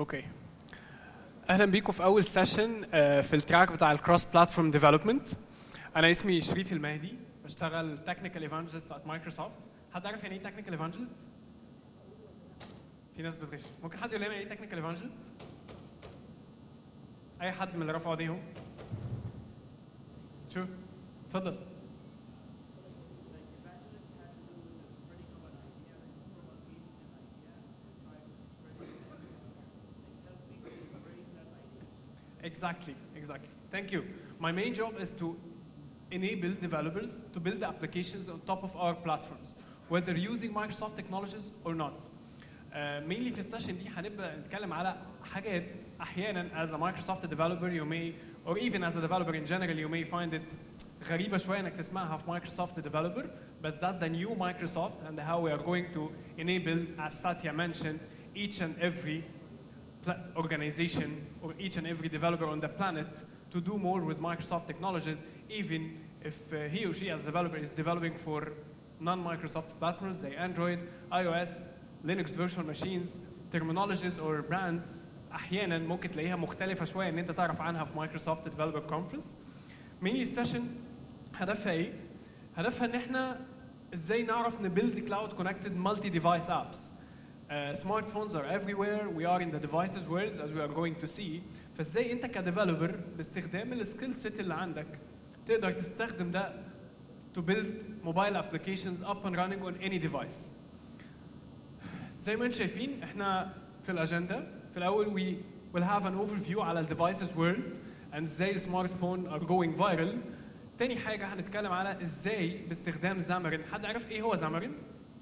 اوكي، اهلا بيكم في اول سيشن في التراك بتاع الكروس بلاتفورم ديفلوبمنت. انا اسمي شريف المهدي، بشتغل تكنيكال ايفانجلست ات مايكروسوفت. حد عارف يعني ايه تكنيكال ايفانجلست؟ في ناس بتغش. ممكن حد يقول لنا ايه تكنيكال ايفانجلست؟ اي حد من اللي رفعوا ايديهم؟ شو اتفضل. Exactly. Thank you. My main job is to enable developers to build applications on top of our platforms, whether using Microsoft technologies or not. Mainly في السيشن دي هنبدأ نتكلم على حاجات أحيانا as a Microsoft developer you may, or even as a developer in general you may find it غريبة شوية إنك تسمعها في Microsoft developer, but that's the new Microsoft and how we are going to enable, as Satya mentioned, each and every organization or each and every developer on the planet to do more with Microsoft technologies, even if he or she as a developer is developing for non-Microsoft platforms like Android, iOS, Linux virtual machines, terminologies or brands أحيانا ممكن تلاقيها مختلفة شوية إن أنت تعرف عنها في Microsoft Developer Conference. Mainly session هدفها إيه؟ هدفها إن إحنا إزاي نعرف نبيلد cloud connected multi-device apps. Smartphones are everywhere. We are in the devices world as we are going to see. فازاي انت كديفلوبر باستخدام السكيل سيت اللي عندك تقدر تستخدم ده to build mobile applications up and running on any device. زي ما انتم شايفين احنا في الاجنده في الاول we will have an overview على ال devices world and ازاي سمارت فون are going viral. تاني حاجه هنتكلم على ازاي باستخدام زامرين. حد عارف ايه هو زامرين؟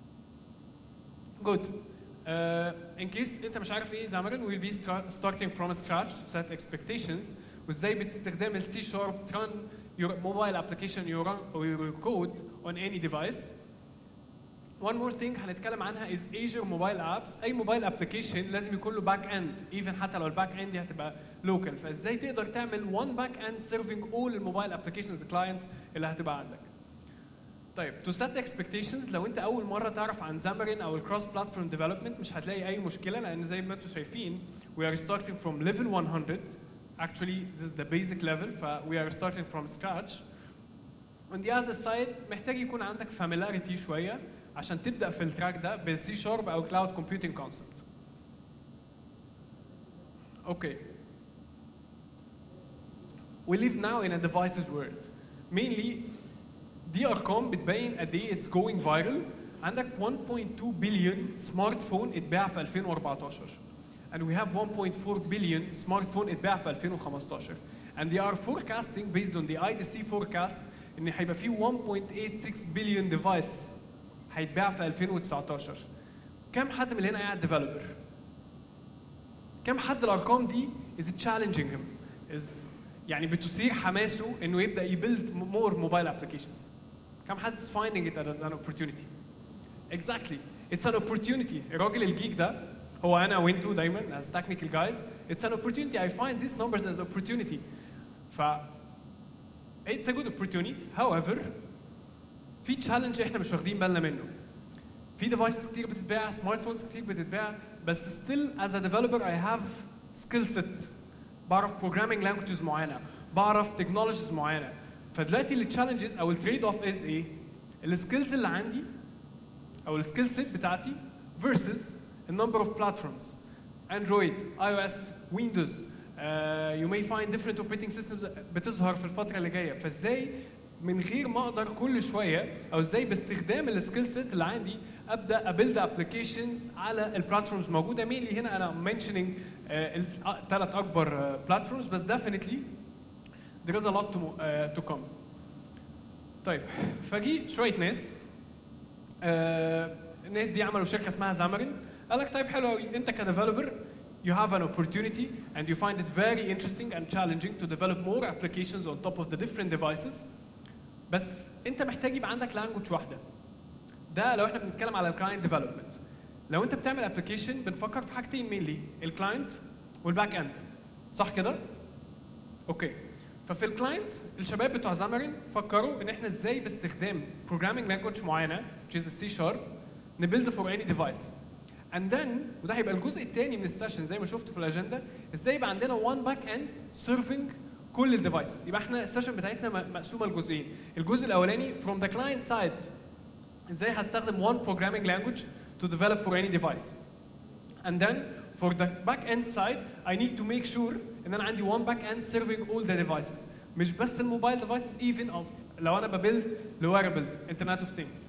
Good. In case انت مش عارف ايه زامرين, we'll be starting from scratch to set expectations وازاي باستخدام ال C# run your mobile application or your code on any device. One more thing هنتكلم عنها is Azure mobile apps. اي موبايل ابلكيشن لازم يكون له باك اند even حتى لو الباك اند دي هتبقى local. فازاي تقدر تعمل one back end serving all الموبايل applications clients اللي هتبقى عندك. طيب to set expectations, لو انت اول مره تعرف عن زامرين او الكروس بلاتفورم ديفلوبمنت مش هتلاقي اي مشكله, لان زي ما انتم شايفين we are starting from level 100. Actually this is the basic level, ف we are starting from scratch. On the other side محتاج يكون عندك familiarity شويه عشان تبدا في التراك ده بالسي شارب او cloud computing concept. Okay. We live now in a devices world. Mainly دي ارقام بتبين قد ايه اتس جوينج فايرال. عندك 1.2 بليون سمارت فون اتباع في 2014 and we have 1.4 بليون سمارت فون اتباع في 2015 and they are forecasting based on the IDC forecast ان هيبقى في 1.86 بليون ديفايس هيتباع في 2019. كم حد من هنا قاعد ديفلوبر؟ كم حد الارقام دي is it challenging him is يعني بتثير حماسه انه يبدا يبيلد more mobile applications؟ كم حد is finding it as an opportunity؟ Exactly. It's an opportunity. الراجل الجيك ده هو انا وانتو دايما as technical guys. It's an opportunity. I find these numbers as opportunity. ف it's a good opportunity. However في challenge احنا مش واخدين بالنا منه. في devices كتير بتتباع, smartphones كتير بتتباع, بس still as a developer I have skill set. بعرف programming languages معينه, بعرف technologies معينه. فدلوقتي التشالنجز او التريد اوف از ايه؟ السكيلز اللي عندي او السكيل سيت بتاعتي versus a number of platforms. Android, iOS, Windows. You may find different operating systems بتظهر في الفتره اللي جايه. فازاي من غير ما اقدر كل شويه او ازاي باستخدام السكيل سيت اللي عندي ابدا ابيلد ابلكيشنز على البلاتفورمز موجوده. مينلي هنا انا mentioning ثلاث اكبر بلاتفورمز, بس definitely there is a lot to come. طيب فجي شويه ناس الناس دي عملوا شركه اسمها زامرين. قال لك طيب حلو قوي, انت كديفلوبر you have an opportunity and you find it very interesting and challenging to develop more applications on top of the different devices, بس انت محتاج يبقى عندك لانجوج واحده. ده لو احنا بنتكلم على الكلاينت ديفلوبمنت. لو انت بتعمل ابلكيشن بنفكر في حاجتين مينلي, الكلاينت والباك اند, صح كده؟ اوكي. ففي الكلاينت الشباب بتوع زامرين فكروا ان احنا ازاي باستخدام programming language معينه which is C# نبيلد for any device. and then وده هيبقى الجزء الثاني من السيشن زي ما شفتوا في الاجنده، ازاي يبقى عندنا one back end serving كل الديفايس. يبقى احنا السيشن بتاعتنا مقسومه لجزئين. الجزء الاولاني from the client side ازاي هستخدم one programming language to develop for any device. And then for the back end side I need to make sure ان انا عندي one back end serving all the devices. مش بس الموبايل devices even of لو انا ببيلد لويربلز انترنت اوف ثينجز.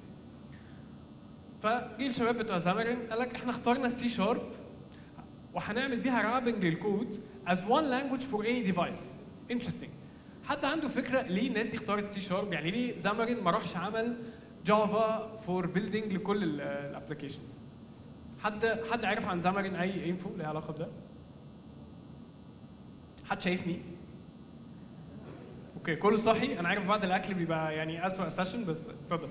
فجي الشباب بتوع زامرين قال لك احنا اخترنا السي شارب وهنعمل بيها رابنج للكود as one language for any device. interesting. حد عنده فكره ليه الناس دي اختارت السي شارب؟ يعني ليه زامرين ما راحش عمل جافا فور بيلدينج لكل الابلكيشنز؟ حد عارف عن زامرين اي انفو ليها علاقه بده؟ حد شايفني؟ اوكي كله صحي. انا عارف بعد الاكل بيبقى يعني اسوأ سيشن بس اتفضل.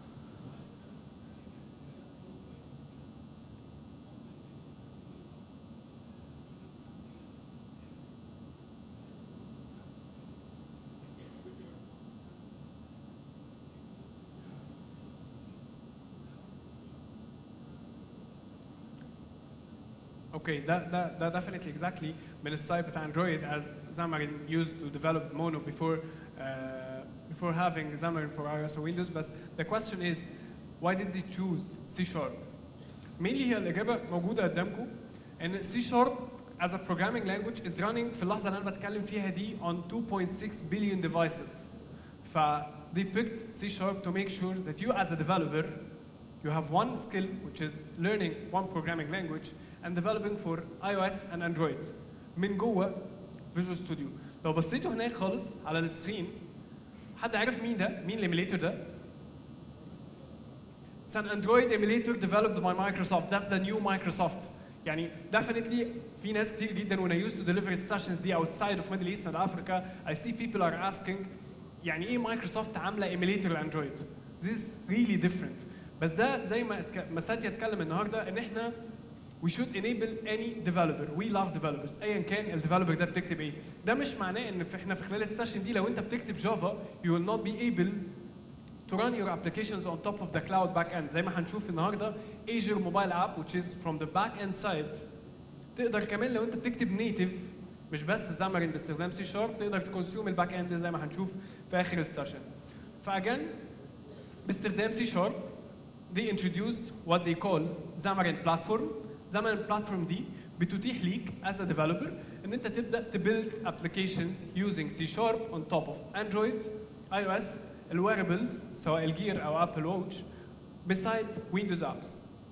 Okay, that definitely exactly من السايد بتاع Android as Xamarin used to develop Mono before having Xamarin for iOS or Windows. But the question is, why did they choose C#? Mainly هي الإجابة موجودة قدامكم إن C# as a programming language is running في اللحظة اللي أنا بتكلم فيها دي on 2.6 billion devices. ف they picked C# to make sure that you as a developer you have one skill which is learning one programming language and developing for iOS and Android من جوه Visual Studio. لو بصيتوا هناك خالص على السكرين حد عارف مين ده؟ مين الايميليتور ده؟ It's an Android emulator developed by Microsoft. That's the new Microsoft. يعني definitely في ناس كتير جدا when I used to deliver sessions دي outside of Middle East and Africa I see people are asking يعني ايه مايكروسوفت عامله ايميليتور لاندرويد؟ This is really different. بس ده زي ما ساتيا اتكلم النهارده ان احنا we should enable any developer. We love developers. ايا كان الديفلوبر ده بتكتب ايه. ده مش معناه ان احنا في خلال السيشن دي لو انت بتكتب جافا you will not be able to run your applications on top of the cloud backend. زي ما هنشوف النهارده Azure Mobile App which is from the backend side تقدر كمان لو انت بتكتب نيتيف مش بس زامرين باستخدام سي شارب تقدر تكونسيوم الباك اند زي ما هنشوف في اخر السيشن. فاجان باستخدام سي شارب they introduced what they call Xamarin Platform. Xamarin Platform دي بتتيح ليك as a developer ان انت تبدا build applications using C# on top of Android, iOS, الويربلز سواء الجير او ابل واتش beside Windows apps.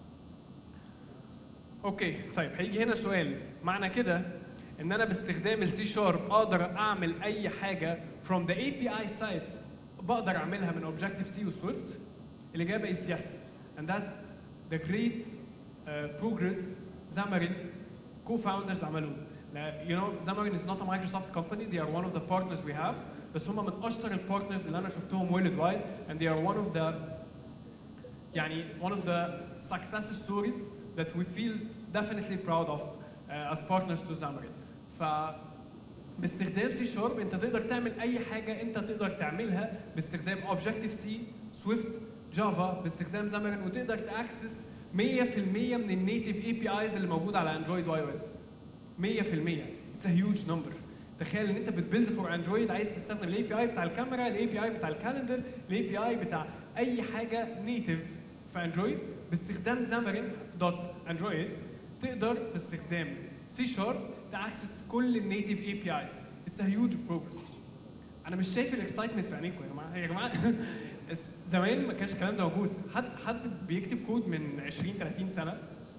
اوكي طيب هيجي هنا سؤال معنى كده ان انا باستخدام السي شارب اقدر اعمل اي حاجه from the API side بقدر اعملها من Objective C وسويفت؟ الاجابه is yes and that the great progress Xamarin co-founders عملوه. You know Xamarin is not a Microsoft company, they are one of the partners we have بس هم من اشطر البارتنرز اللي انا شفتهم worldwide and they are one of the يعني one of the success stories that we feel definitely proud of as partners to Xamarin. ف باستخدام سي شارب انت تقدر تعمل اي حاجه انت تقدر تعملها باستخدام Objective C, Swift, جافا باستخدام Xamarin وتقدر تاكسس 100% من النيتيف اي بي ايز اللي موجوده على اندرويد واي او اس. 100%. It's a huge number. تخيل ان انت بتبيلد فور اندرويد عايز تستخدم الاي بي اي بتاع الكاميرا، الاي بي اي بتاع الكالندر، الاي بي اي بتاع اي حاجه نيتيف في اندرويد باستخدام Xamarin دوت اندرويد تقدر باستخدام سي شارب تاكسس كل النيتيف اي بي ايز. It's a huge progress. انا مش شايف الاكسايتمنت في عينيكم يا جماعه. زمان ما كانش الكلام ده موجود. حد بيكتب كود من 20 30 سنه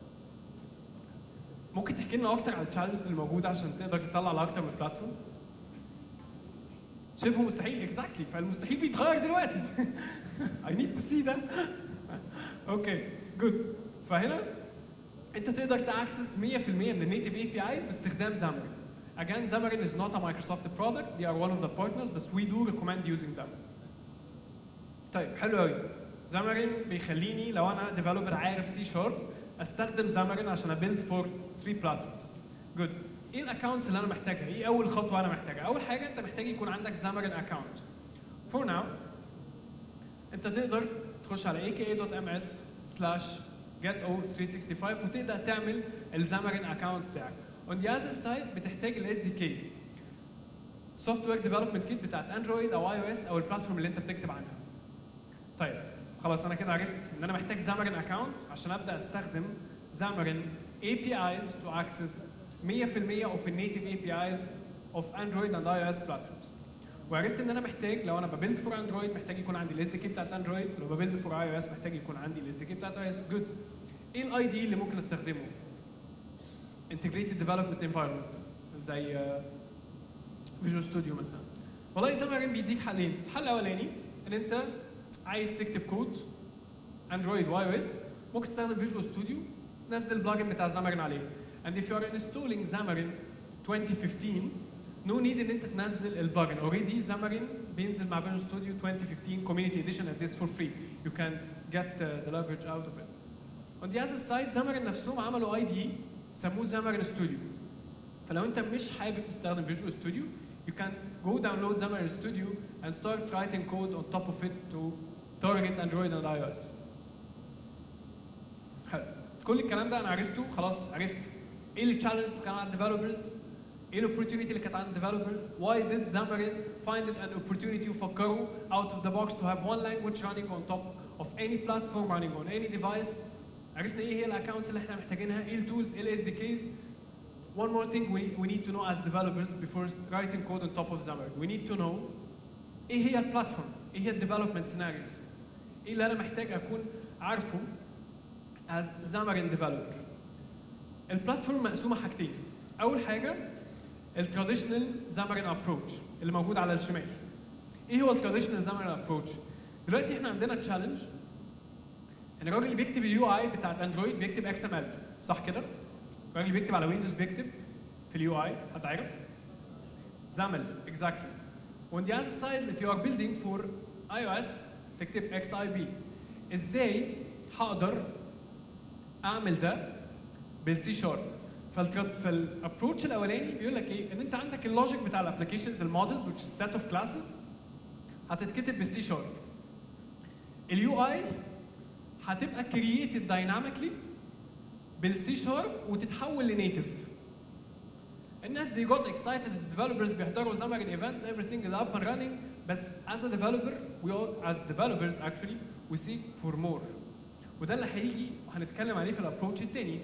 ممكن تحكي لنا اكتر على التشالنجز اللي موجوده عشان تقدر تطلع على اكتر من بلاتفورم؟ شبه مستحيل اكزاكتلي فالمستحيل بيتغير دلوقتي. I need to see that. اوكي جود. فهنا انت تقدر تاكسس 100% من النيتيف اي بي ايز باستخدام Xamarin. Again, Xamarin is not a Microsoft product, they are one of the partners, but we do recommend using Xamarin. طيب حلو قوي. Xamarin بيخليني لو انا ديفلوبر عارف سي شارب استخدم Xamarin عشان ابيلد فور 3 بلاتفورمز. جود. ايه الاكونتس اللي انا محتاجها؟ ايه اول خطوه انا محتاجها؟ اول حاجه انت محتاج يكون عندك Xamarin اكونت. For now انت تقدر تخش على aka.ms/xamarin get او 365 وتقدر تعمل الزامرين اكونت بتاعك. on the other side بتحتاج الاس دي كي سوفت وير ديفلوبمنت كيت بتاعت اندرويد او اي او اس او البلاتفورم اللي انت بتكتب عنها. طيب خلاص انا كده عرفت ان انا محتاج زامرين اكونت عشان ابدا استخدم زامرين APIs to access 100% of the native APIs of Android and iOS platforms. وعرفت ان انا محتاج لو انا ببيلد فور اندرويد محتاج يكون عندي الاس دي كي بتاعت اندرويد، لو ببيلد فور اي او اس محتاج يكون عندي الاس دي كي بتاعت اي او اس. جود. ايه الاي دي اللي ممكن استخدمه؟ انتجريتد ديفلوبمنت انفايرمنت زي فيجوال ستوديو مثلا. والله زامرين بيديك حلين، الحل الاولاني ان انت عايز تكتب كود اندرويد واي او اس ممكن تستخدم فيجوال ستوديو، نزل البلجن بتاع زامرين عليه. and if you are installing Xamarin 2015 no need ان انت تنزل البلجن. اوريدي زامرين بينزل مع فيجوال ستوديو 2015 community edition at this for free. You can get the leverage out of it. on the other side زامرين نفسهم عملوا اي دي سموه زامرين ستوديو. فلو انت مش حابب تستخدم فيجوال ستوديو you can go download Xamarin Studio and start writing code on top of it to target Android and iOS. حلو. كل الكلام ده انا عرفته خلاص. عرفت ايه التشالنجز اللي كان عند الديفلوبرز، ايه الاوبورتيونيتي اللي كانت عند الديفلوبر، why did Xamarin find it an opportunity وفكروا out of the box to have one language running on top of any platform running on any device. عرفنا ايه هي الاكونتس اللي احنا محتاجينها، ايه التولز، ايه الاس دي كيز. One more thing we need to know as developers before writing code on top of Xamarin. We need to know ايه هي البلاتفورم، ايه هي الديفلوبمنت سيناريوز، ايه اللي انا محتاج اكون عارفه as Xamarin developer. البلاتفورم مقسومه حاجتين. اول حاجه التراديشنال Xamarin ابروتش اللي موجود على الشمال. ايه هو التراديشنال Xamarin ابروتش؟ دلوقتي احنا عندنا تشالنج ان الراجل اللي بيكتب اليو اي بتاعت اندرويد بيكتب اكس ام ال، صح كده؟ الراجل اللي بيكتب على ويندوز بيكتب في اليو اي، حد عارف؟ زامل exactly. On the other side if you are building for iOS تكتب XIB. ازاي هقدر اعمل ده بالسي شارب؟ فالابروتش الاولاني بيقول لك ايه؟ ان انت عندك اللوجيك بتاع الابلكيشنز المودلز which is set of classes هتتكتب بالسي شارب. اليو اي هتبقى created dynamically بالسي شارب وتتحول لنيتف. الناس دي got excited, the developers بيحضروا Xamarin events, everything is up and running. بس as a developer we all as developers actually we seek for more. وده اللي هيجي وهنتكلم عليه في الابروتش الثاني.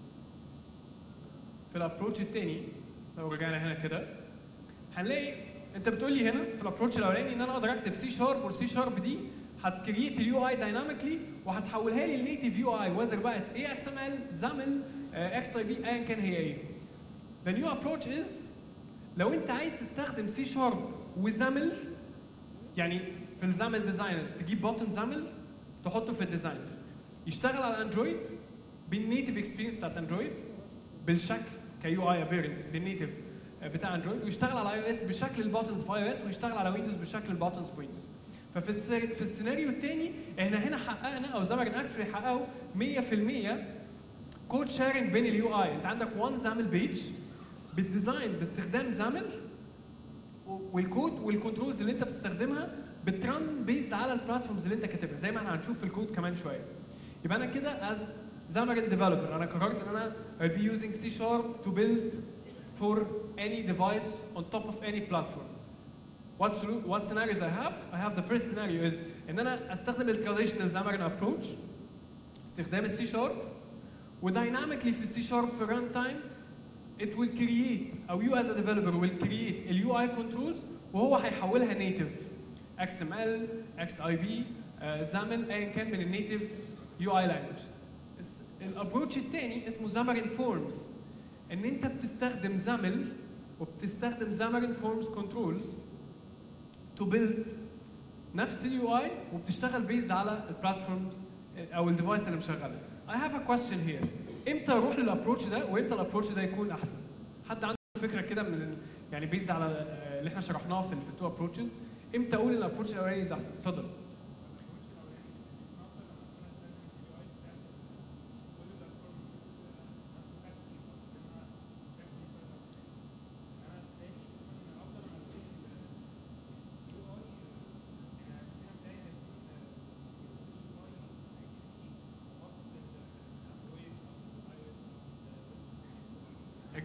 في الابروتش الثاني لو رجعنا هنا كده هنلاقي انت بتقول لي هنا في الابروتش الاولاني ان انا اقدر اكتب سي شارب والسي شارب دي هتكريت اليو اي دايناميكلي وهتحولها لي النيتيف يو اي whether بقى ايه اكس ام ال زامل اكس اي بي ايا كان هي ايه. The new approach is لو انت عايز تستخدم سي شارب وزامل يعني في الزامل ديزاينر تجيب بوتن زامل تحطه في الديزاين يشتغل على اندرويد بالنيتيف اكسبيرينس بتاعت اندرويد بالشكل كيو اي ابيرنس بالنيتيف بتاع اندرويد ويشتغل على اي او اس بشكل البوتنز في اي او اس ويشتغل على ويندوز بشكل البوتنز في ويندوز. ففي السيناريو الثاني احنا هنا حققنا او زامرين اكشولي حققوا 100% كود شيرنج بين اليو اي. انت عندك وان زامل بيج بالديزاين باستخدام زامل والكود والكنترولز اللي انت بتستخدمها بترن بيزد على البلاتفورمز اللي انت كاتبها زي ما احنا هنشوف في الكود كمان شويه. يبقى انا كده از Xamarin developer انا قررت ان انا I'll be using C# to build for any device on top of any platform. What scenarios I have? I have the first scenario is ان انا استخدم التراديشنال Xamarin approach استخدام السي شارب ودايناميكلي في السي شارب في ران تايم it will create او you as a developer will create ال UI controls وهو هيحولها native XML, XIB, XAML ايا كان من النيتيف UI language. الابروتش الثاني اسمه Xamarin Forms ان انت بتستخدم XAML وبتستخدم Xamarin Forms controls to build نفس ال UI وبتشتغل based على البلاتفورم او الديفايس اللي مشغلها. I have a question here. امتى اروح للابروتش ده وامتى الابروتش ده يكون احسن؟ حد عنده فكره كده من يعني بيزد على اللي احنا شرحناه في التو ابروتشز امتى اقول الابروتش الاولاني احسن؟ اتفضل.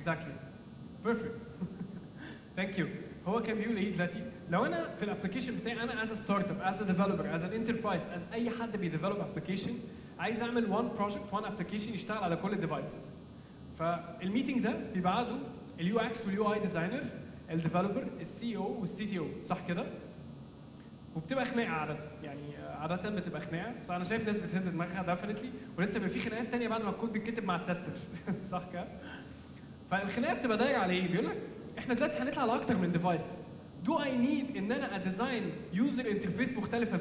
اكزاكتلي بيرفكت ثانك يو. هو كان بيقول ايه دلوقتي؟ لو انا في الابلكيشن بتاعي انا از ستارت اب از ديفلوبر از ان انتربرايز از اي حد بيديفلوب ابلكيشن، عايز اعمل وان بروجكت وان ابلكيشن يشتغل على كل الديفايسز. فالميتنج ده بيبقى قاعده اليو اكس واليو اي ديزاينر، الديفلوبر، السي او والسي تي او، صح كده؟ وبتبقى خناقه عاده، يعني عاده بتبقى خناقه، بس انا شايف ناس بتهز دماغها ديفنتلي، ولسه بيبقى في خناقات ثانيه بعد ما الكود بيتكتب مع التستر صح كده؟ فالخناقه بتبقى دايره على ايه؟ بيقول لك احنا دلوقتي هنطلع على اكتر من ديفايس. دو اي نيد ان انا اديزاين يوزر انترفيس مختلفه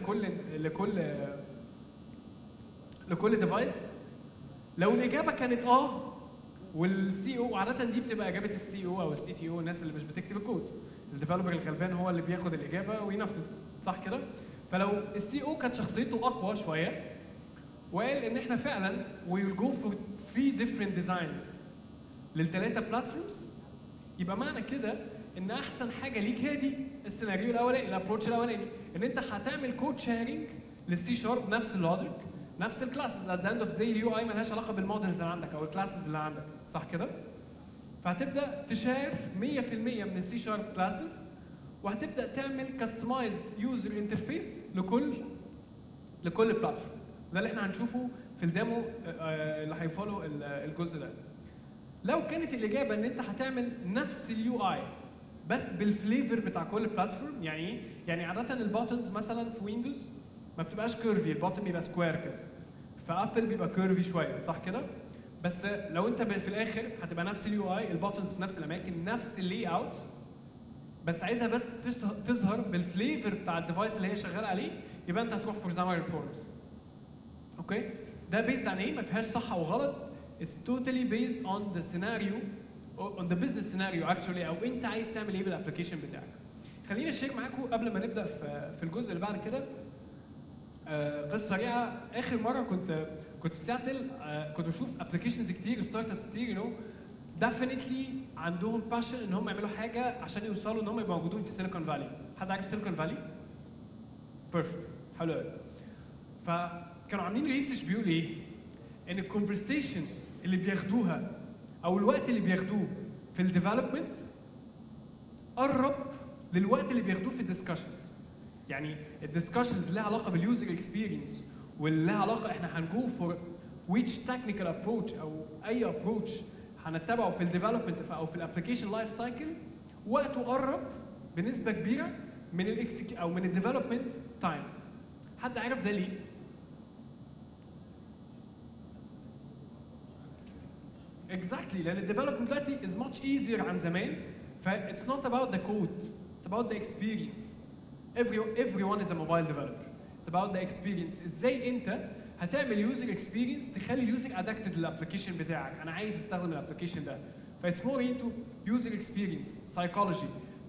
لكل ديفايس؟ لو الاجابه كانت والسي او، عاده دي بتبقى اجابه السي او او السي تي او، الناس اللي مش بتكتب الكود، الديفلوبر الغلبان هو اللي بياخد الاجابه وينفذ، صح كده؟ فلو السي او كانت شخصيته اقوى شويه وقال ان احنا فعلا ويل جو فور 3 different designs للثلاثه بلاتفورمز، يبقى معنى كده ان احسن حاجه ليك هي دي السيناريو الاولاني، الابروتش الاولاني، ان انت هتعمل كود شيرنج للسي شارب، نفس اللوجيك نفس الكلاسز. ات ذا اند اوف زي اليو اي مالهاش علاقه بالمودلز اللي عندك او الكلاسز اللي عندك، صح كده؟ فهتبدا تشير 100% من السي شارب كلاسز، وهتبدا تعمل كاستمايزد يوزر انترفيس لكل بلاتفورم. ده اللي احنا هنشوفه في الديمو اللي هيفولو الجزء ده. لو كانت الاجابه ان انت هتعمل نفس اليو اي بس بالفليفر بتاع كل بلاتفورم، يعني ايه؟ يعني عاده البوتنز مثلا في ويندوز ما بتبقاش كيرفي، البوتن بيبقى سكوير كده. فابل بيبقى كيرفي شويه، صح كده؟ بس لو انت في الاخر هتبقى نفس اليو اي، البوتنز في نفس الاماكن، نفس اللي اوت، بس عايزها بس تظهر بالفليفر بتاع الديفايس اللي هي شغاله عليه، يبقى انت هتروح فور زامر فورمز. اوكي؟ ده بيزد عن ايه؟ ما فيهاش صح او غلط. It's totally based on the scenario on the business scenario actually، او انت عايز تعمل ايه بالابلكيشن بتاعك. خليني اشير معاكم قبل ما نبدا في الجزء اللي بعد كده قصه سريعه. اخر مره كنت في سياتل، كنت بشوف ابلكيشنز كتير، ستارت ابس كتير، ديفينتلي عندهم باشن ان هم يعملوا حاجه عشان يوصلوا ان هم يبقوا موجودين في سيليكون فالي. حد عارف سيليكون فالي؟ بيرفكت، حلو قوي. فكانوا عاملين ريسيرش بيقول ايه؟ ان الكونفرسيشن اللي بياخدوها او الوقت اللي بياخدوه في الديفلوبمنت قرب للوقت اللي بياخدوه في الديسكشنز. يعني الديسكشنز اللي لها علاقه باليوزر اكسبيرينس واللي لها علاقه احنا هنجو فور ويتش تكنيكال ابروتش او اي ابروتش هنتبعه في الديفلوبمنت او في الابلكيشن لايف سايكل، وقته قرب بنسبه كبيره من او من الديفلوبمنت تايم. حد عارف ده ليه؟ اكزاكتلي، لان الديفلوبمنت دلوقتي از ماتش ايزير عن زمان. ف it's not about the code, it's about the experience. Everyone is a mobile developer. It's about the experience. ازاي انت هتعمل يوزر اكسبيرينس تخلي اليوزر ادكتد للابلكيشن بتاعك، انا عايز استخدم الابلكيشن ده. ف it's more into user experience, psychology,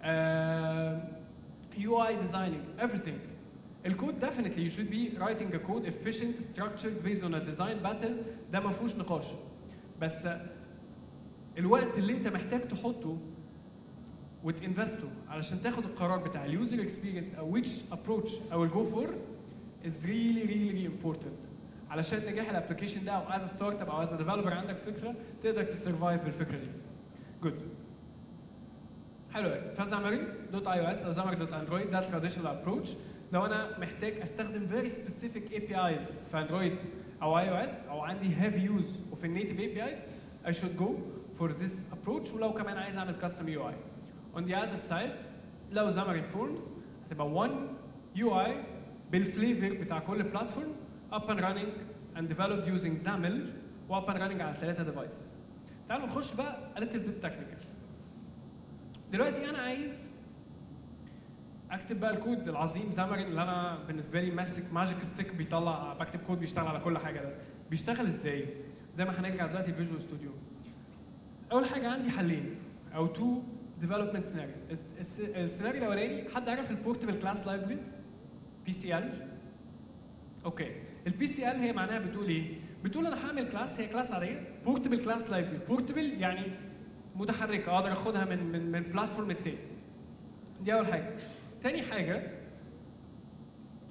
UI designing, everything. الكود definitely you should be writing a code efficient, structured, based on a design pattern. ده ما فيهوش نقاش. بس الوقت اللي انت محتاج تحطه وتنفسته علشان تاخد القرار بتاع اليوزر اكسبيرينس او which approach او الجو فور is really important علشان نجاح الابلكيشن ده، او از ستارت اب او از ديفلوبر عندك فكره تقدر تسرفايف بالفكره دي. جود، حلو قوي. فزامرين دوت اي او اس او زامر دوت اندرويد ده التراديشنال ابروتش. لو انا محتاج استخدم فيري سبيسيفيك اي بي ايز في اندرويد او اي او اس، او عندي هيفي يوز وفي النيتيف اي بي ايز، I should go for this approach. ولو كمان عايز اعمل custom UI. On the other side لو Xamarin Forms هتبقى one UI بالفليفر بتاع كل بلاتفورم up and running and developed using XAML و up and running على 3 devices. تعالوا نخش بقى a little bit technical. دلوقتي انا عايز اكتب بقى الكود العظيم زامرين اللي انا بالنسبه لي ماسك ماجيك ستيك بيطلع، بكتب كود بيشتغل على كل حاجه. ده بيشتغل ازاي؟ زي ما هنرجع دلوقتي الفيجوال ستوديو. اول حاجه عندي حلين او تو ديفلوبمنت سيناريو. السيناريو الاولاني، حد عارف البورتبل كلاس لايبريز؟ بي سي ال. اوكي، البي سي ال هي معناها بتقول ايه؟ بتقول انا هعمل كلاس، هي كلاس عاديه، بورتبل كلاس لايبرري. بورتبل يعني متحركه، اقدر اخدها من بلاتفورم التاني. دي اول حاجه. تاني حاجه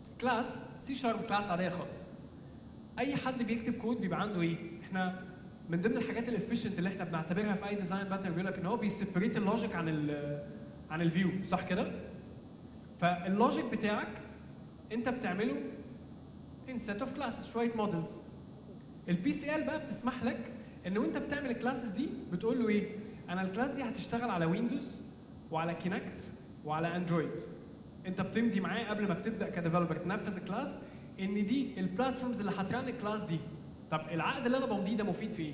كلاس سي شارب، كلاس عاديه خالص. اي حد بيكتب كود بيبقى عنده ايه؟ احنا من ضمن الحاجات الافيشنت اللي احنا بنعتبرها في اي ديزاين باترن بيقول لك ان هو بيسيبريت اللوجيك عن الفيو، صح كده؟ فاللوجيك بتاعك انت بتعمله in set of classes، شويه مودلز. البي سي ال بقى بتسمح لك ان وانت بتعمل الكلاسز دي بتقول له ايه؟ انا الكلاس دي هتشتغل على ويندوز وعلى كينكت وعلى اندرويد. انت بتمضي معاه قبل ما بتبدا كديفلوبر تنفذ الكلاس ان دي البلاتفورمز اللي هتران الكلاس دي. طب العقد اللي انا بمضيه ده مفيد في ايه؟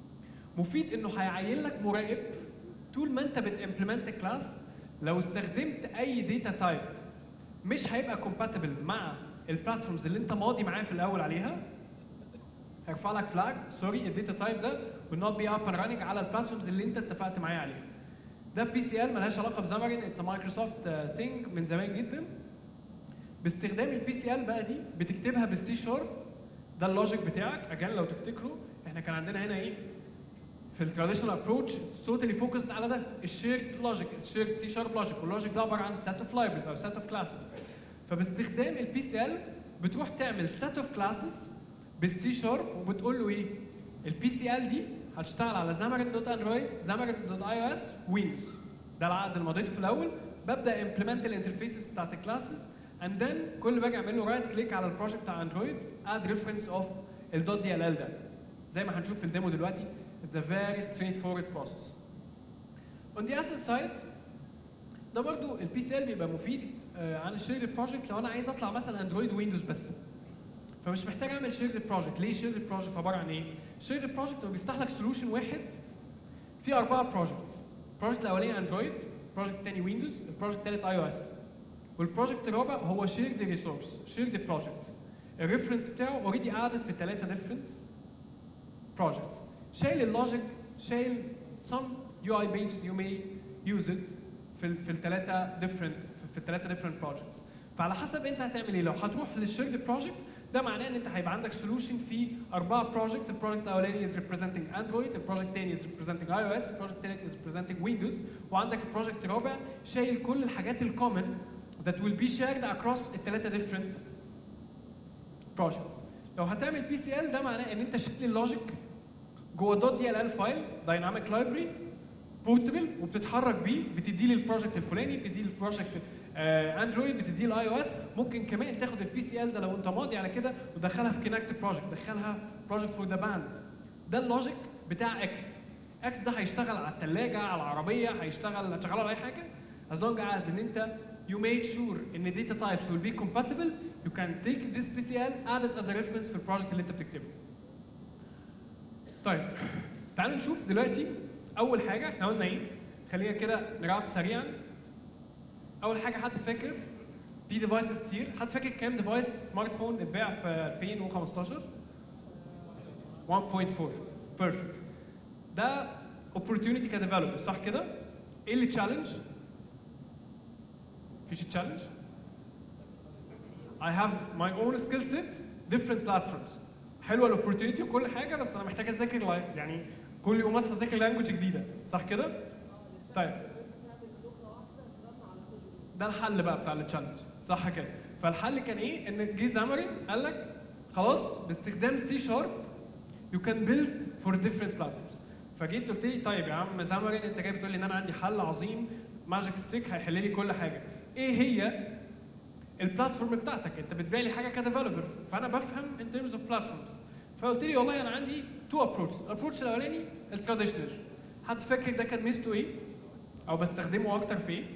مفيد انه هيعين لك مراقب طول ما انت بتimplement الكلاس. لو استخدمت اي داتا تايب مش هيبقى كومباتبل مع البلاتفورمز اللي انت ماضي معاه في الاول عليها، هيرفع لك فلاج سوري الداتا تايب ده will not be up and running على البلاتفورمز اللي انت اتفقت معاه عليها. ده بي سي ال ملهاش علاقه بزامرين، اتس مايكروسوفت ثينج من زمان جدا. باستخدام البي سي ال بقى دي بتكتبها بالسي شارب، ده اللوجيك بتاعك. اجان لو تفتكروا احنا كان عندنا هنا ايه؟ في التراديشنال ابروتش توتالي فوكسد على ده الشيرد لوجيك، الشيرد سي شارب لوجيك، واللوجيك ده عباره عن سيت اوف لايبرز او سيت اوف كلاسز. فباستخدام البي سي ال بتروح تعمل سيت اوف كلاسز بالسي شارب وبتقول له ايه؟ البي سي ال دي هتشتغل على زامرين دوت اندرويد، زامرين دوت اي او اس، ويندوز. ده العقد اللي مضيته في الاول. ببدا امبلمنت الانترفيسز بتاعت الكلاسز اند ذن كل باجي اعمل له رايت كليك على البروجكت بتاع اندرويد اد ريفرنس اوف الدوت دي ال ال ده. زي ما هنشوف في الديمو دلوقتي it's a very straightforward process. On the other side ده برضو البي سي ال بيبقى مفيد عن الشيرد بروجكت لو انا عايز اطلع مثلا اندرويد ويندوز بس. فمش محتاج اعمل شيرد بروجكت. ليه شيرد بروجكت؟ عباره عن ايه؟ شيرد بروجكت هو بيفتح لك سولوشن واحد فيه 4 بروجكتس. البروجكت الاولاني اندرويد، البروجكت الثاني ويندوز، البروجكت الثالث اي او اس. والبروجكت الرابع هو شيرد ريسورس، شيرد بروجكت. الريفرنس بتاعه اوريدي قعدت في 3 ديفرنت بروجكتس. شايل اللوجيك، شايل some UI pages you may use it في الثلاثه different projects. فعلى حسب انت هتعمل ايه. لو هتروح للشيرد بروجكت ده معناه ان انت هيبقى عندك سولوشن فيه 4 بروجكت. البروجكت الاولاني is representing اندرويد، البروجكت الثاني is representing اي او اس، البروجكت الثالث is representing ويندوز، وعندك البروجكت الرابع شايل كل الحاجات الكومن that will be shared across الثلاثه different projects. لو هتعمل بي سي ال ده معناه ان انت شايل اللوجيك جوه دوت دي ال ال فايل دايناميك لايبرري بورتبل وبتتحرك بيه، بتدي لي البروجكت الفلاني، بتدي لي البروجكت اندرويد، بتدي الاي او اس. ممكن كمان تاخد البي سي ال ده لو انت ماضي على كده وتدخلها في كونكت بروجكت، دخلها بروجكت فور ذا باند. ده اللوجيك بتاع اكس. اكس ده هيشتغل على الثلاجه، على العربيه، هتشغله على اي حاجه as long as ان انت you made sure ان data types will be compatible. you can take this PCL add it as a reference في البروجكت اللي انت بتكتبه. طيب تعالوا نشوف دلوقتي اول حاجه احنا قلنا ايه. خلينا كده نراب سريعا. اول حاجه حد فاكر في ديفايسز كتير؟ حد فاكر كام ديفايس سمارت فون اتباع في 2015؟ 1.4 بيرفكت. ده opportunity كديفلوبر صح كده؟ ايه اللي تشالنج؟ مفيش تشالنج؟ I have my own skill set different platforms. حلوه الاوبورتيونيتي وكل حاجه بس انا محتاج اذاكر يعني كل يوم اصحى اذاكر لانجوج جديده صح كده؟ طيب ده الحل بقى بتاع التشالنج صح كده؟ فالحل كان ايه؟ ان جه زامرين قال لك خلاص باستخدام سي شارب you can build for different platforms. فجيت قلت لي طيب يا عم زامرين انت جاي بتقول لي ان انا عندي حل عظيم ماجيك ستيك هيحل لي كل حاجه. ايه هي البلاتفورم بتاعتك؟ انت بتبيع لي حاجه كديفلوبر فانا بفهم ان ترمز اوف بلاتفورمز. فقلت لي والله انا عندي 2 ابروتشز. الابروتش الاولاني التراديشنال. حد فاكر ده كان ميزته ايه؟ او بستخدمه اكتر في ايه؟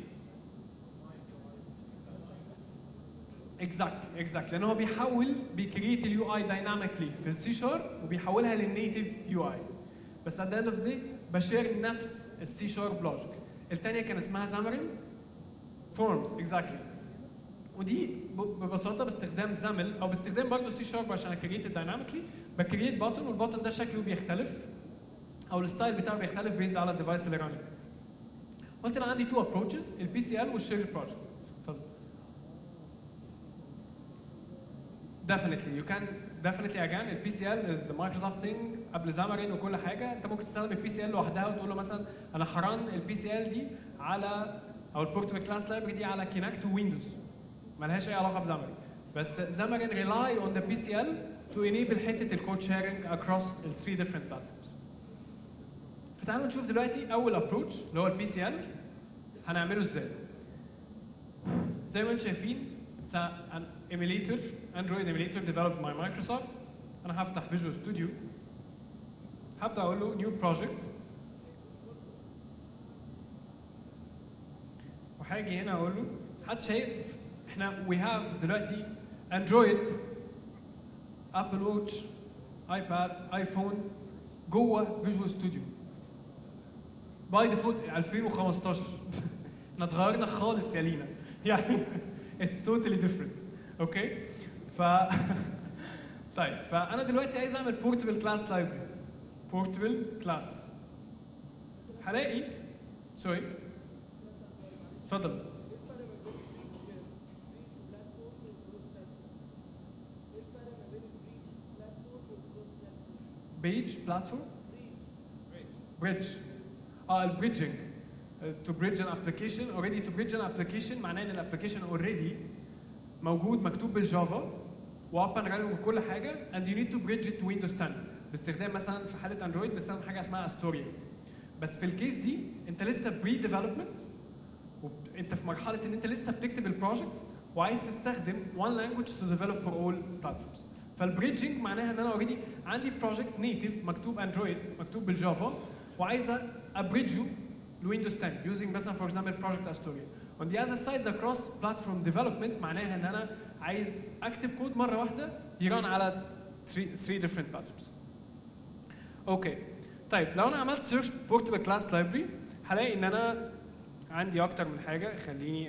اكزاكتلي لان هو بيكريت اليو اي دايناميكلي في السي شارب وبيحولها للنيتف يو اي. بس ات ذا اند اوف ذا بشير نفس السي شارب لوجيك. الثانيه كان اسمها زامرين فورمز اكزاكتلي. ودي ببساطه باستخدام زامل او باستخدام برضه سي شارب عشان اكريت دايناميكلي بكريت باتن والباتن ده شكله بيختلف او الستايل بتاعه بيختلف بيزد على الديفايس اللي رانينج. قلت انا عندي 2 ابروتشز البي سي ال والشير بروجكت. اتفضل. definitely again البي سي ال is the Microsoft thing قبل زامرين وكل حاجه. انت ممكن تستخدم البي سي ال لوحدها وتقول له مثلا انا هران البي سي ال دي على او البورتبل كلاس لايبرري دي على كينكت وويندوز. مالهاش اي علاقه بزامرين. بس زامرين rely on the PCL to enable حته الكود شيرنج across ال 3 different platforms. فتعالوا نشوف دلوقتي اول ابروتش اللي هو البي سي ال هنعمله ازاي. زي ما انتم شايفين it's an emulator Android emulator developed by Microsoft. انا هفتح فيجوال ستوديو، هبدا اقول له new project، وهاجي هنا اقول له حد شايف احنا we have دلوقتي اندرويد، ابل واتش، ايباد، ايفون جوه فيجوال ستوديو باي ديفولت 2015. احنا اتغيرنا خالص يا لينا يعني it's totally different. اوكي طيب فانا دلوقتي عايز اعمل portable class library. portable class هلاقي سوري اتفضل. بيج بلاتفورم بريدج البريدجنج to bridge an application already to bridge an application معناه ان الابلكيشن already موجود مكتوب بالجافا واب اند راننج وكل حاجه and you need to bridge it to Windows 10 باستخدام مثلا في حاله اندرويد بستخدم حاجه اسمها استوريا. بس في الكيس دي انت لسه بري ديفلوبمنت وانت في مرحله ان انت لسه بتكتب البروجكت وعايز تستخدم one language to develop for all platforms. فالبريدجنج معناها ان انا اوريدي عندي بروجكت نيتيف مكتوب اندرويد مكتوب بالجافا وعايز ابريدجه لويندوز 10 using مثلا for example project Astoria. On the other side the cross platform development معناها ان انا عايز اكتب كود مره واحده يران على 3 different platforms. اوكي طيب لو انا عملت سيرش portable class library هلاقي ان انا عندي اكتر من حاجه. خليني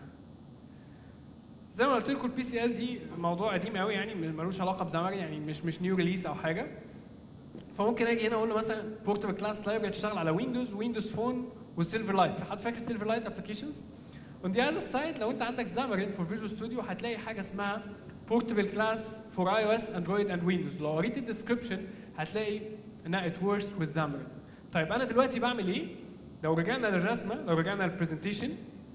زي ما قلت لكم البي سي ال دي موضوع قديم قوي يعني ملوش علاقه بزمر يعني مش نيو ريليس او حاجه. فممكن اجي هنا اقول له مثلا portable class library تشتغل على ويندوز فون وسيلفر لايت. فحد فاكر سيلفر لايت ابلكيشنز؟ On the other side لو انت عندك Xamarin for Visual Studio هتلاقي حاجه اسمها portable class for iOS, Android and Windows. لو قريت الديسكربشن هتلاقي انها it works with Xamarin. طيب انا دلوقتي بعمل ايه؟ لو رجعنا للرسمه، لو رجعنا للبرزنتيشن،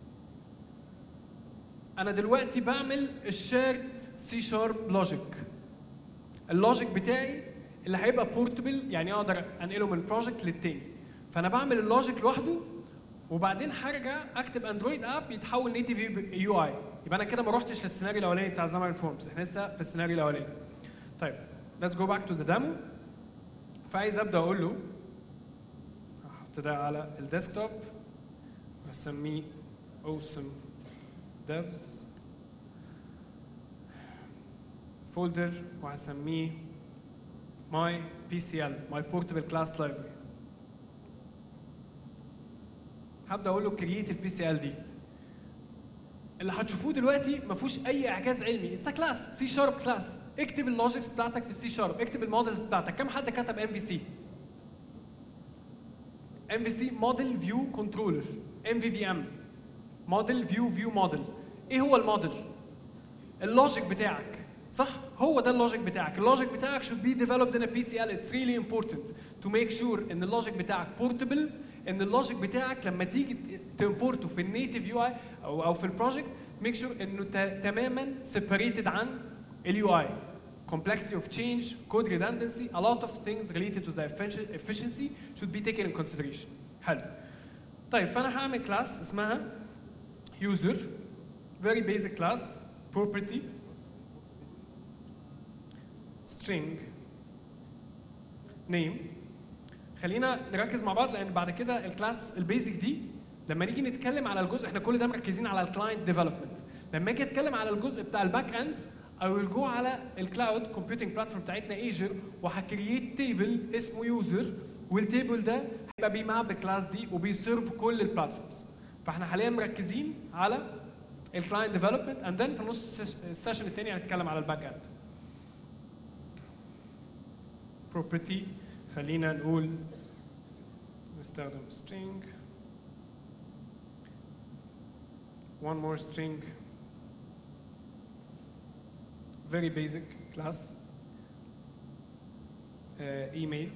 انا دلوقتي بعمل الشيرد سي شارب لوجيك. اللوجيك بتاعي اللي هيبقى بورتبل يعني اقدر انقله من بروجكت للتاني. فانا بعمل اللوجيك لوحده وبعدين هرجع اكتب اندرويد اب يتحول نيتيف يو اي. يبقى انا كده ما رحتش للسيناريو الاولاني بتاع زمر فورمز، احنا لسه في السيناريو الاولاني. طيب let's go back to the demo. فعايز ابدا اقول له هحط ده على الديسكتوب واسميه awesome devs folder وهسميه my PCL my portable class library. هبدا اقول له كرييت البي سي ال دي. اللي هتشوفوه دلوقتي ما فيهوش اي اعجاز علمي، اتس كلاس سي شارب كلاس. اكتب اللوجيكس بتاعتك في السي شارب، اكتب المودلز بتاعتك. كم حد كتب ام في سي؟ ام في سي موديل فيو كنترولر، ام في في ام موديل فيو موديل. ايه هو الموديل؟ اللوجيك بتاعك صح؟ هو ده اللوجيك بتاعك. اللوجيك بتاعك should be developed in a PCL. It's really important to make sure ان اللوجيك بتاعك portable، ان اللوجيك بتاعك لما تيجي تمبورته في النيتيف يو اي او في البروجكت make sure انه تماما separated عن اليو اي. Complexity of change, code redundancy, a lot of things related to the efficiency should be taken in consideration. حلو. طيب فانا هعمل كلاس اسمها user very basic class property string name. خلينا نركز مع بعض لان بعد كده الكلاس البيزك دي لما نيجي نتكلم على الجزء، احنا كل ده مركزين على الكلاينت ديفلوبمنت. لما اجي اتكلم على الجزء بتاع الباك اند I will go على الكلاود كومبيوتنج بلاتفورم بتاعتنا ايجر وهكرييت تيبل اسمه يوزر، والتيبل ده هيبقى بيماب الكلاس دي وبيسيرف كل البلاتفورمز. فاحنا حاليا مركزين على الكلاينت ديفلوبمنت اند ذن في نص السيشن الثاني هنتكلم على الباك اند. بروبرتي خلينا نقول نستخدم string one more string very basic class email.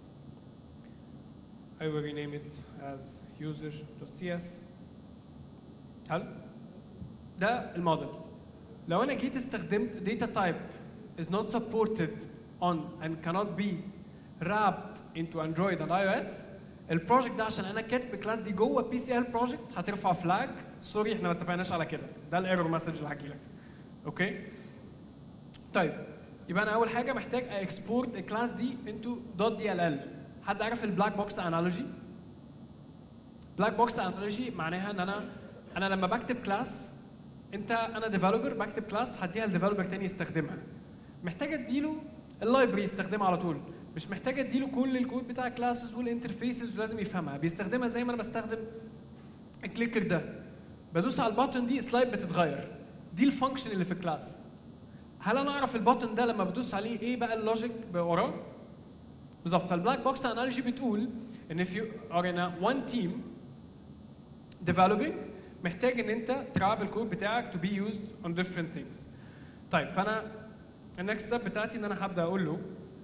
I will rename it as user.cs. حلو؟ ده الموديل. لو انا جيت استخدمت data type is not supported on and cannot be wrapped into Android and iOS البروجكت ده عشان انا كاتب الكلاس دي جوه بي سي ال بروجكت هترفع فلاج سوري احنا ما اتفقناش على كده، ده الايرور مسج اللي هحكي لك. اوكي؟ طيب يبقى انا اول حاجه محتاج اكسبورت الكلاس دي انتو دوت دي ال ال. حد عارف البلاك بوكس انالوجي؟ بلاك بوكس انالوجي معناها ان انا لما بكتب كلاس انا ديفلوبر بكتب كلاس هديها لديفلوبر تاني يستخدمها. محتاج اديله اللايبرري يستخدمها على طول، مش محتاج اديله كل الكود بتاع الكلاسز والانترفيسز ولازم يفهمها، بيستخدمها زي ما انا بستخدم الكليكر ده. بدوس على البutton دي سلايد بتتغير، دي الفانكشن اللي في الكلاس. هل انا اعرف البutton ده لما بدوس عليه ايه بقى اللوجيك وراه؟ بالظبط. فالبلاك بوكس انالوجي بتقول ان if you are in one team developing محتاج ان انت تلعب الكود بتاعك to be used on different things. طيب فانا النكست ستيب بتاعتي ان انا هبدا اقول له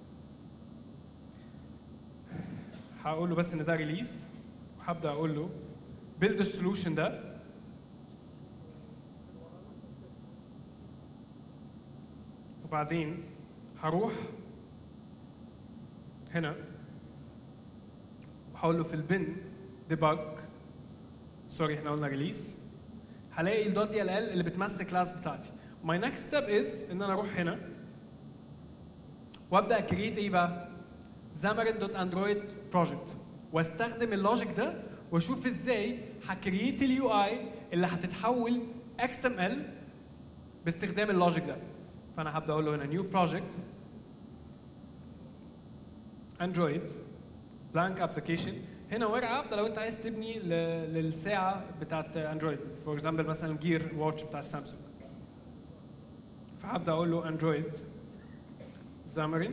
بس ان ده ريليس، وهبدا اقول له build السولوشن ده، وبعدين هروح هنا وهقول له في البن ديباج سوري احنا قلنا ريليس، هلاقي الدوت دي ال ال اللي بتمثل الكلاس بتاعتي. My next step is ان انا اروح هنا وابدا اكريت ايه بقى؟ xamarin.android project، واستخدم اللوجيك ده واشوف ازاي هكريت اليو اي اللي هتتحول XML باستخدام اللوجيك ده. فانا هبدا اقول له هنا new project Android blank application. هنا ورقه ابدا لو انت عايز تبني للساعه بتاعت اندرويد فور اكزامبل مثلا الجير واتش بتاعت سامسونج. فهبدا اقول له اندرويد xamarin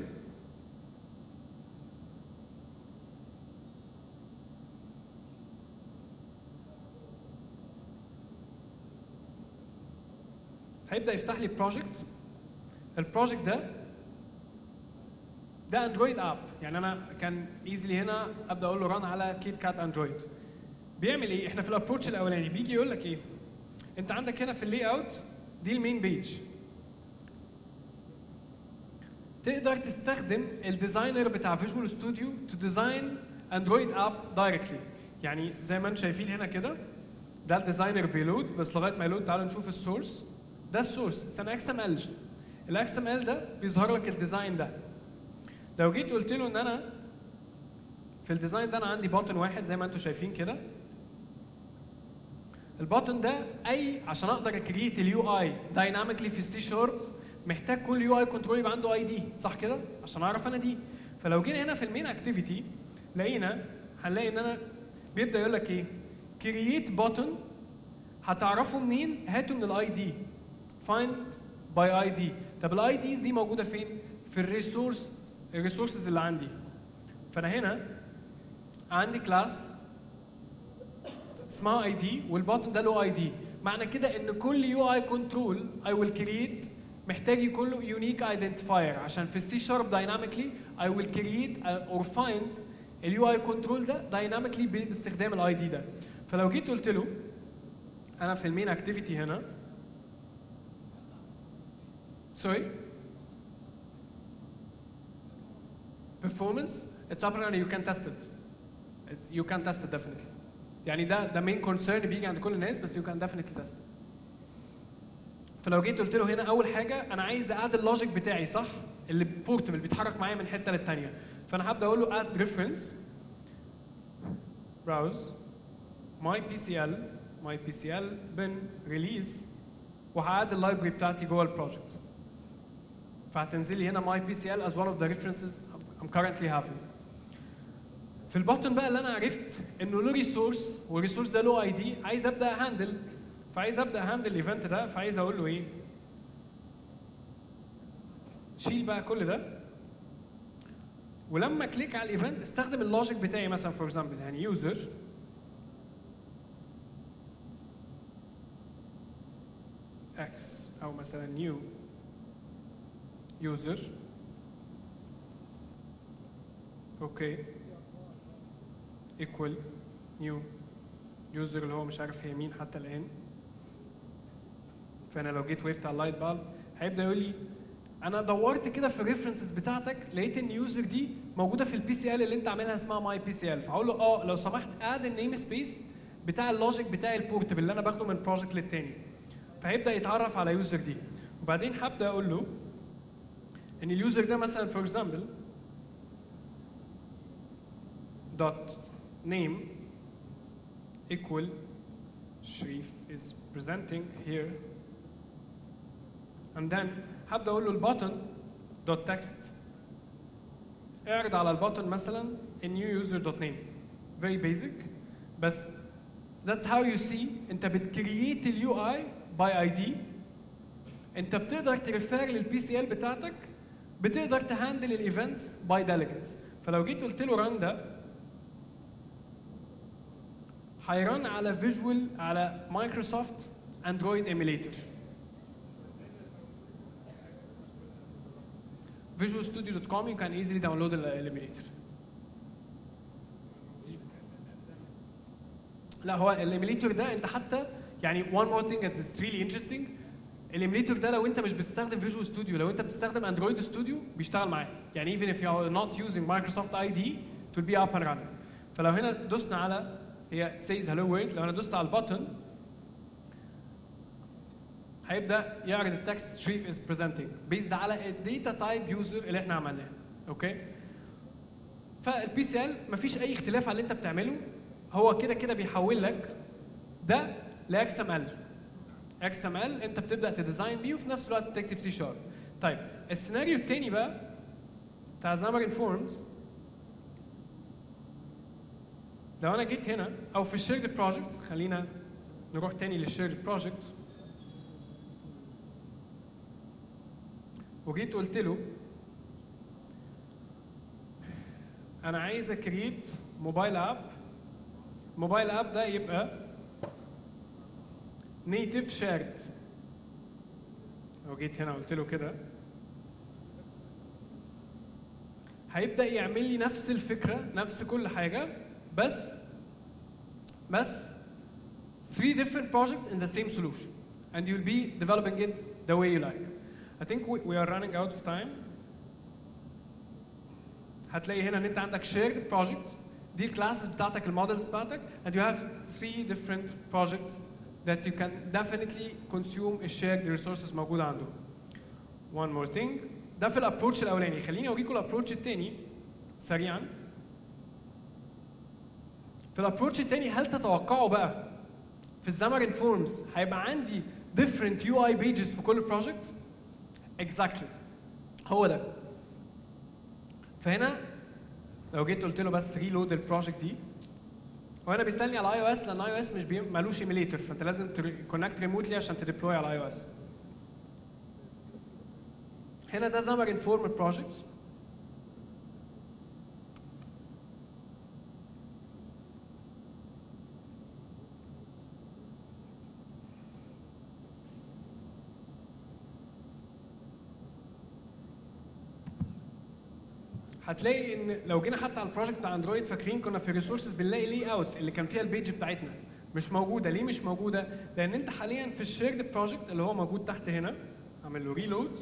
هيبدا يفتح لي بروجكت. البروجكت ده اندرويد اب، يعني انا كان ايزلي هنا ابدا اقول له ران على كيت كات اندرويد. بيعمل ايه؟ احنا في الابروتش الاولاني بيجي يقول لك ايه؟ انت عندك هنا في اللي اوت دي المين بيج، تقدر تستخدم الديزاينر بتاع فيجوال ستوديو تو ديزاين اندرويد اب دايركتلي. يعني زي ما انتم شايفين هنا كده ده الديزاينر بيلود، بس لغايه ما يلود تعالوا نشوف السورس. ده السورس اتس ان اكس ام ال. الاكس ام ال ده بيظهر لك الديزاين ده. لو جيت قلت له ان انا في الديزاين ده انا عندي بوتن واحد زي ما انتم شايفين كده، البوتن ده عشان اقدر اكريت اليو اي دايناميكلي في السي شارب محتاج كل يو اي كنترول يبقى عنده اي دي، صح كده؟ عشان اعرف انا دي. فلو جينا هنا في المين اكتيفيتي هنلاقي ان انا بيبدا يقول لك ايه؟ كرييت بوتن. هتعرفوا منين؟ هاتوا من الاي دي. فايند باي اي دي. طب الاي ديز دي موجوده فين؟ في الريسورسز اللي عندي. فانا هنا عندي كلاس اسمها اي دي والبوتن ده له اي دي. معنى كده ان كل يو اي كنترول اي ويل كرييت محتاج يكون له يونيك ايدنتيفاير، عشان في السي شارب دايناميكلي اي ويل كرييت اور فايند اليو اي كنترول ده دايناميكلي باستخدام الاي دي ده. فلو جيت قلت له انا في المين اكتيفيتي هنا سوري performance it's up and you can test it. You can test it definitely. يعني ده main concern بيجي عند كل الناس، بس you can definitely test it. فلو جيت قلت له هنا اول حاجه انا عايز اعد اللوجيك بتاعي صح اللي بورتبل بيتحرك معايا من حته للثانيه، فانا هبدا اقول له add reference browse my PCL bin release وهعد اللايبرري بتاعتي جوه البروجكت. فهتنزل لي هنا my PCL as one of the references I'm currently having. في البوتن بقى اللي انا عرفت انه له ريسورس والريسورس ده له اي دي، عايز ابدا هاندل، فعايز ابدا هاندل الايفنت ده، فعايز اقول له ايه؟ شيل بقى كل ده، ولما كليك على الايفنت استخدم اللوجيك بتاعي مثلا فور اكزامبل يعني يوزر اكس او مثلا نيو يوزر اوكي equal new user اللي هو مش عارف هي مين حتى الان. فانا لو جيت وقفت على اللايت بالب هيبدا يقول لي انا دورت كده في الريفرنسز بتاعتك لقيت ان اليوزر دي موجوده في البي سي ال اللي انت عاملها اسمها ماي بي سي ال، فاقول له لو سمحت اد النيم سبيس بتاع اللوجيك بتاع البورتبل اللي انا باخده من بروجكت للتاني، فهيبدا يتعرف على يوزر دي. وبعدين هبدا اقول له ان اليوزر ده مثلا فور اكزامبل دوت name equal Sharif is presenting here, and then هبدا اقول له البutton دوت text اعرض على البutton مثلا a new user dot name. very basic، بس that's how you see انت بتكريت اليو اي باي اي دي. انت بتقدر تريفير للبي سي ال بتاعتك، بتقدر تهاندل الايفنتس باي ديليجيتس. فلو جيت قلت له ران ده هيرن على فيجوال على مايكروسوفت اندرويد ايميليتور. visualstudio.com you can easily download الايميليتور. لا هو الايميليتور ده انت حتى يعني one more thing that's really interesting، الايميليتور ده لو انت مش بتستخدم فيجوال ستوديو، لو انت بتستخدم اندرويد ستوديو بيشتغل معاه، يعني even if you are not using Microsoft ID it will be up and running. فلو هنا دوسنا على هي says hello world، لو انا دوست على البutton هيبدا يعرض التكست شريف از بريزنتنج بيزد على الداتا تايب يوزر اللي احنا عملناه. اوكي، فالبي سي ال مفيش اي اختلاف على اللي انت بتعمله، هو كده كده بيحول لك ده لاكس ام ال. اكس ام ال انت بتبدا تديزاين بيه وفي نفس الوقت تكتب سي شارب. طيب السيناريو الثاني بقى بتاع زامرين فورمز، لو انا جيت هنا او في الشيرد بروجكتس، خلينا نروح تاني للشيرد بروجكت وجيت قلت له انا عايز اكريت موبايل اب، موبايل اب ده يبقى نيتيف شيرد. لو جيت هنا قلت له كده هيبدا يعمل لي نفس الفكره نفس كل حاجه، بس 3 different projects in the same solution and you'll be developing it the way you like. I think we are running out of time. هتلاقي هنا ان انت عندك shared projects، دي الكلاسز بتاعتك المودلز بتاعتك and you have 3 different projects that you can definitely consume الشيرد resources موجوده عنده. One more thing، ده في الابروتش الاولاني. خليني اوريكم الابروتش الثاني سريعا. في الابروتش الثاني هل تتوقعوا بقى في الزامرين فورمز هيبقى عندي different UI pages في كل project؟ exactly هو ده. فهنا لو جيت قلت له بس ريلود البروجكت دي، وهنا بيسالني على اي او اس لان اي او اس مش مالوش ايميليتور، فانت لازم تكونكت ريموتلي عشان تديبلوي على اي او اس. هنا ده زامرين فورم بروجكت. هتلاقي ان لو جينا حتى على البروجكت بتاع اندرويد، فاكرين كنا في الريسورسز بنلاقي لي اوت اللي كان فيها البيج بتاعتنا مش موجوده. ليه مش موجوده؟ لان انت حاليا في الشيرد بروجكت اللي هو موجود تحت هنا، اعمل له ريلود.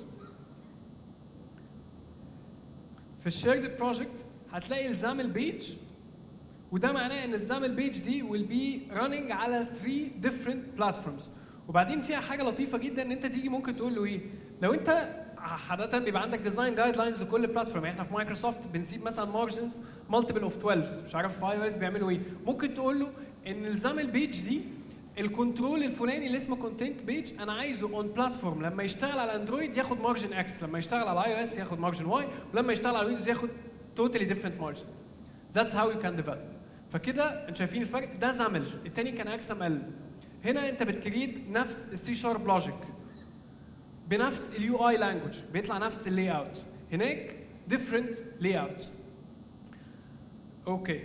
في الشيرد بروجكت هتلاقي الزام البيج، وده معناه ان الزام البيج دي will be running على 3 different platforms. وبعدين فيها حاجه لطيفه جدا ان انت تيجي ممكن تقول له ايه، لو انت عادة بيبقى عندك ديزاين جايد لاينز لكل بلاتفورم، يعني احنا في مايكروسوفت بنسيب مثلا مارجنز مالتيبل اوف 12، مش عارف في اي او اس بيعملوا ايه. ممكن تقول له ان الزام البيج دي الكنترول الفلاني اللي اسمه كونتنت بيج انا عايزه اون بلاتفورم لما يشتغل على اندرويد ياخد مارجن اكس، لما يشتغل على اي او اس ياخد مارجن واي، ولما يشتغل على ويندوز ياخد توتالي ديفرنت مارجن. ذاتس هاو يو كان ديفلوب. فكده انتوا شايفين الفرق، ده زامل، الثاني كان اكس ام ال. هنا انت بتكريت نفس السي شارب لوجيك بنفس اليو اي لانجوج، بيطلع نفس اللاي اوت. هناك different layouts. Okay.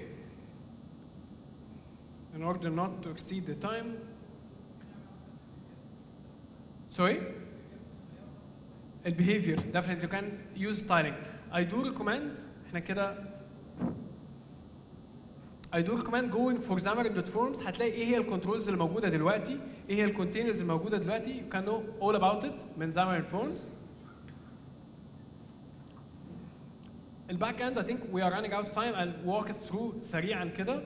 In order not to exceed the time. Sorry? البيهيفير definitely you can use styling. I do recommend احنا كده I do recommend going for xamarin.forms. هتلاقي ايه هي الكنترولز اللي موجوده دلوقتي، ايه هي الكونتينرز اللي موجوده دلوقتي. You can know all about it من Xamarin Forms. الباك اند I think we are running out of time. I'll walk it through سريعا كده.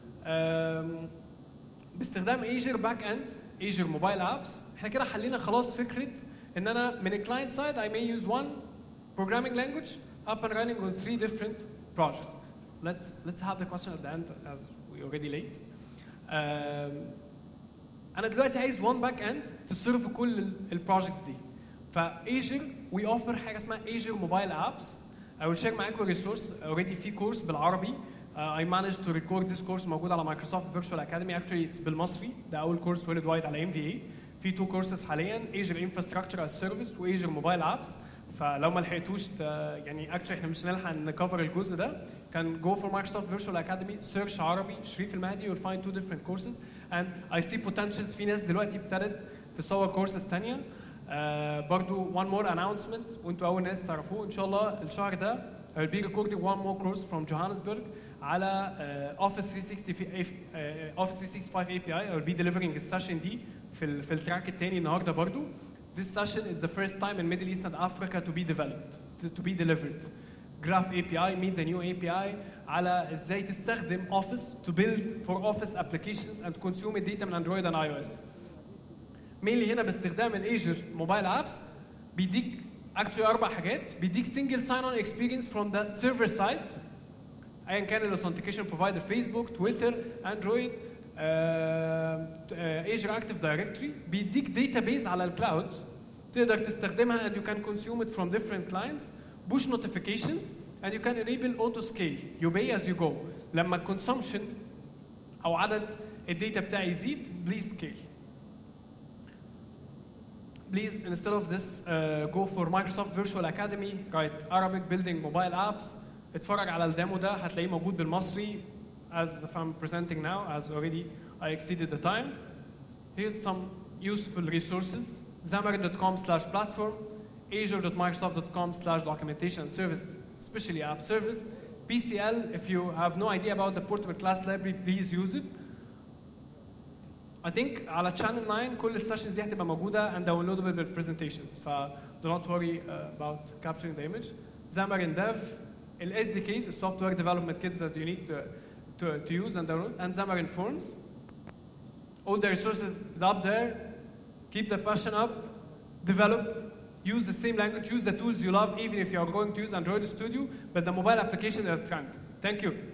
باستخدام Azure باك اند Azure موبايل ابس احنا كده حلينا خلاص فكره ان انا من الكلاينت سايد I may use one programming language up and running on 3 different projects. Let's have the question at the end as we already late. انا دلوقتي عايز one back end تصرف كل البروجكتس دي. فايجر we offer حاجه اسمها Azure موبايل ابس. I will share معاكم ريسورس already في كورس بالعربي. I managed to record this course موجود على مايكروسوفت فيرتشوال اكاديمي. Actually it's بالمصري، ده اول كورس وورلد وايد على MVA. في 2 كورسز حاليا Azure Infrastructure as Service و Azure موبايل ابس. فلو ما لحقتوش يعني actually احنا مش هنلحق نكفر الجزء ده. كان go for Microsoft Virtual Academy search عربي شريف المهدي you'll find 2 different courses and I see potentials. في ناس دلوقتي ابتدت تصور كورسز ثانيه. برضو one more announcement وانتوا اول ناس تعرفوه ان شاء الله الشهر ده I will be recording one more course from Johannesburg على Office 365 API. I will be delivering السيشن دي في التراك الثاني النهارده برضو. This session is the first time in Middle East and Africa to be developed, to be delivered. Graph API, meet the new API على ازاي تستخدم Office to build for Office applications and consume data من Android and iOS. mainly هنا باستخدام الايجر موبايل ابس بيديك actually 4 حاجات. بيديك single sign on experience from the server side ايا كان الاوثنتيكيشن بروفايدر فيسبوك تويتر اندرويد Azure Active Directory. بيديك database على الكلاود تقدر تستخدمها and you can consume it from different clients. push notifications and you can enable auto scale. You pay as you go. لما consumption او عدد الداتا بتاعي يزيد please scale. Please instead of this go for Microsoft Virtual Academy, write Arabic building mobile apps. اتفرج على الديمو ده هتلاقيه موجود بالمصري as if I'm presenting now as already I exceeded the time. Here's some useful resources. xamarin.com/platform, azure.microsoft.com/documentation service, especially app service. PCL, if you have no idea about the portable class library, please use it. I think على channel 9 كل السيشنز دي هتبقى موجودة and downloadable بالpresentations. ف do not worry about capturing the image. Xamarin Dev, ال SDKs, the software development kits that you need to use and download, and Xamarin Forms. All the resources up there. Keep the passion up. Develop. Use the same language. Use the tools you love, even if you are going to use Android Studio. But the mobile application is a trend. Thank you.